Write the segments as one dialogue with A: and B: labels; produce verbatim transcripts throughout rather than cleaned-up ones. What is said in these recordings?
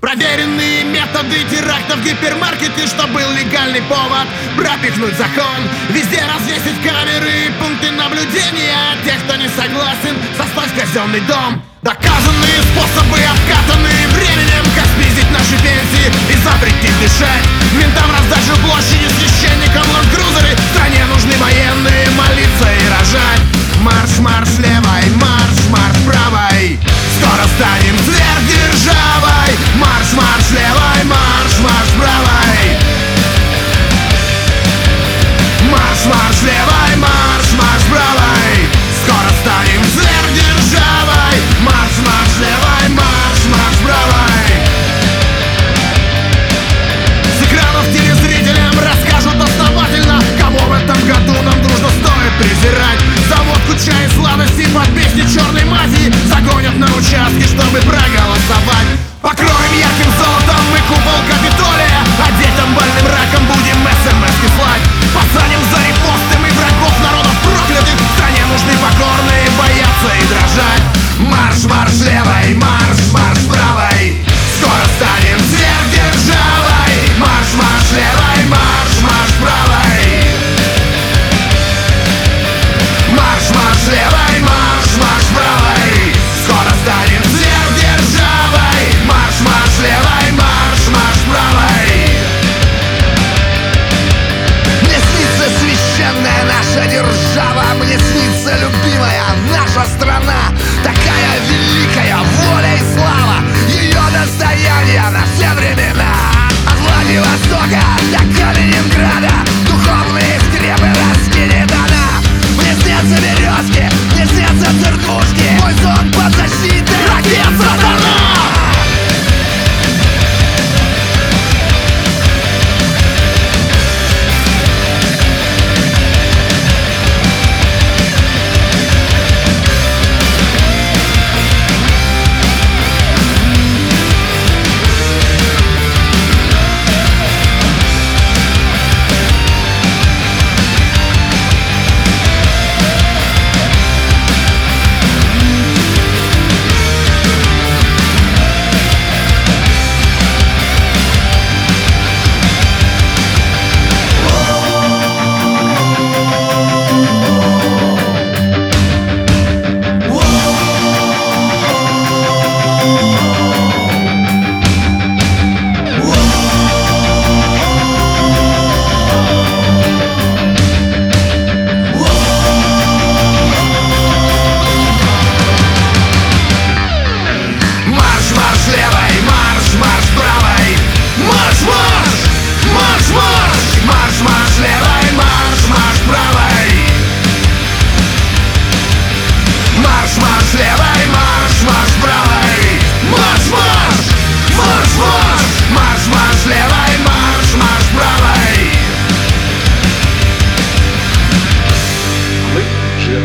A: Проверенные методы терактов в гипермаркете, что был легальный повод пропихнуть закон. Везде развесить камеры, пункты наблюдения тех, кто не согласен создать казенный дом. Доказанные способы, обкатанные временем, как снизить наши пенсии и запретить дышать. Ментам раздать же площади, священникам ландкрузеры. В стране нужны военные, молиться и рожать. Марш, марш левой, марш, марш правой. Скоро станем сверхдержавой. Марш, марш левой, марш, марш правой. Марш, марш левой, марш, марш правой. Скоро станем сверхдержавой. Марш, марш левой, марш, марш правой. С экранов телезрителям расскажут основательно, кого в этом году нам дружно стоит презирать. За водку, чай, сладости под песни черной мафии загонят на участки, чтобы проголосовать. Покроем ярким золотом мы купол Капитолия, а детям больным раком будем смс-ки слать. Посадим за репосты мы врагов народов проклятых. В стране нужны покорные, бояться и дрожать. Марш, марш левой, марш, марш правой. Скоро станем сверхдержавой. Марш, марш левой, марш, марш правой. Марш, марш левой, марш, марш правой. Скоро станем сверхдержавой. Марш, марш левой, марш, марш правой. Мне снится священная наша держава. Мне снится любимая наша страна. Такая великая воля и слава, ее достояние на все времена. От Владивостока до Калининграда духовные скрепы раскинет она. Мне снятся березки, мне снятся церквушки. Мой сон под защитой ракет сатана.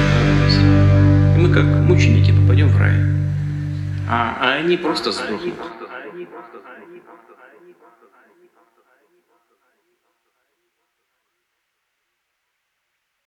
B: Мы как мученики попадем в рай, а, а они просто сдохнут.